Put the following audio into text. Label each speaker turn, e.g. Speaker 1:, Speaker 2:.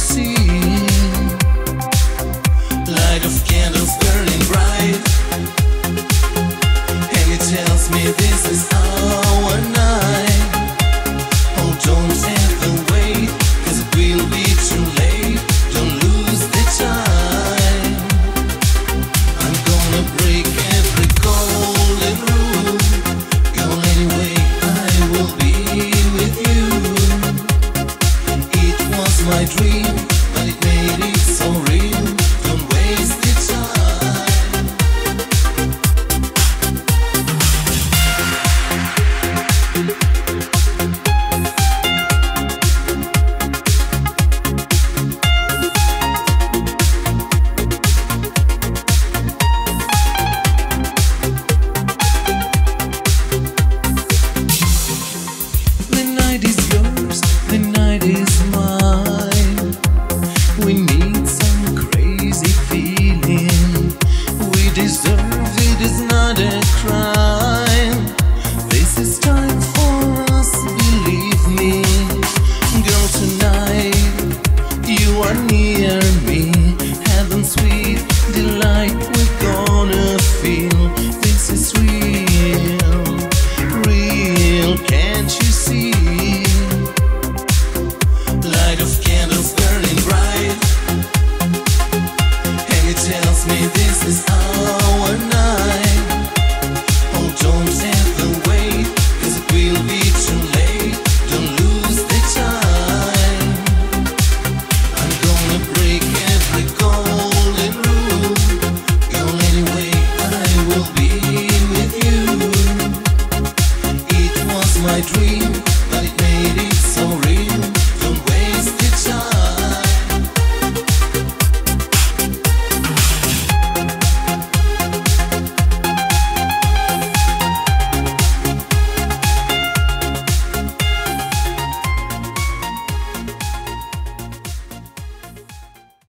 Speaker 1: see? Light of candles burning bright, and it tells me this is our night. Oh, don't ever wait, 'cause it will be too late. Don't lose the time. I'm gonna break every golden rule. Go anyway, I will be with you. It was my dream, but it made it so real. Don't waste the time. The night is yours, the night is mine. We need some crazy feeling. We deserve it, is not a crime. This is time for us, believe me. Girl, tonight you are near me. Heaven, sweet delight, we're gonna feel. This is real, real, can't you see? Light of candles burning bright, and it tells me this is our night. Oh, don't ever wait, 'cause it will be too late. Don't lose the time. I'm gonna break every golden rule. Girl, anyway, I will be with you. It was my dream,